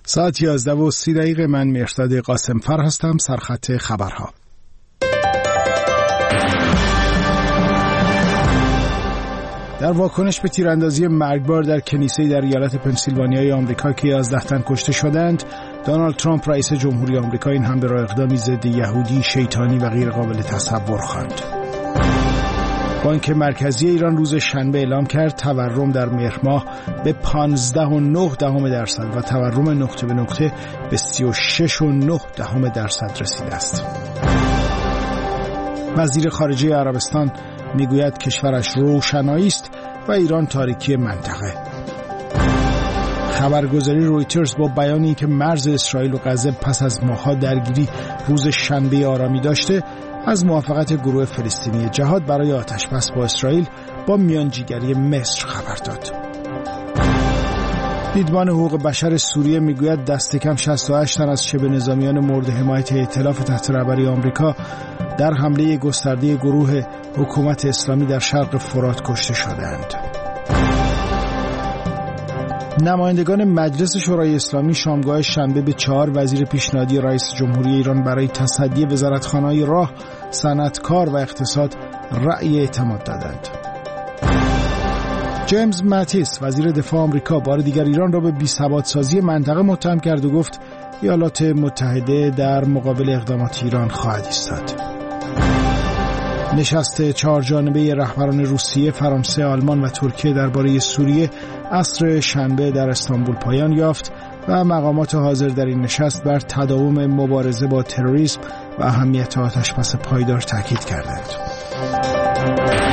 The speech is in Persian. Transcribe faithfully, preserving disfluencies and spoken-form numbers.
ساعت یازده و سی دقیقه. من مهرداد قاسمفر هستم. سرخط خبرها. در واکنش به تیراندازی مرگبار در کنیسه‌ای در ایالت پنسیلوانیای آمریکا که یازده تن کشته شدند، دونالد ترامپ رئیس جمهوری آمریکا این هم به راه اقدامی ضد یهودی، شیطانی و غیر قابل تصور خواند. بانک مرکزی ایران روز شنبه اعلام کرد تورم در مهر ماه به پانزده و نه دهم درصد و تورم نقطه به نقطه به سی و شش و نه دهم درصد رسیده است. وزیر خارجه عربستان میگوید کشورش روشنایی است و ایران تاریکی منطقه. خبرگزاری رویترز با بیانی که مرز اسرائیل و غزه پس از ماه‌ها درگیری روز شنبه آرامی داشته، از موافقت گروه فلسطینی جهاد برای آتشبس با اسرائیل با میانجیگری مصر خبر داد. دیدبان حقوق بشر سوریه میگوید دست کم شصت و هشت تن از شبه نظامیان مورد حمایت ائتلاف تحت رهبری آمریکا در حمله گسترده گروه حکومت اسلامی در شرق فرات کشته شدند. نمایندگان مجلس شورای اسلامی شامگاه شنبه به چهار وزیر پیشنهادی رئیس جمهوری ایران برای تصدی وزارتخانه‌های راه، صنعتکار و اقتصاد رأی اعتماد دادند. جیمز ماتیس وزیر دفاع آمریکا بار دیگر ایران را به بی‌ثبات‌سازی منطقه متهم کرد و گفت ایالات متحده در مقابل اقدامات ایران خواهد ایستاد. نشست چهار جانبه رهبران روسیه، فرانسه، آلمان و ترکیه درباره سوریه عصر شنبه در استانبول پایان یافت و مقامات حاضر در این نشست بر تداوم مبارزه با تروریسم و اهمیت آتشبس پایدار تاکید کردند.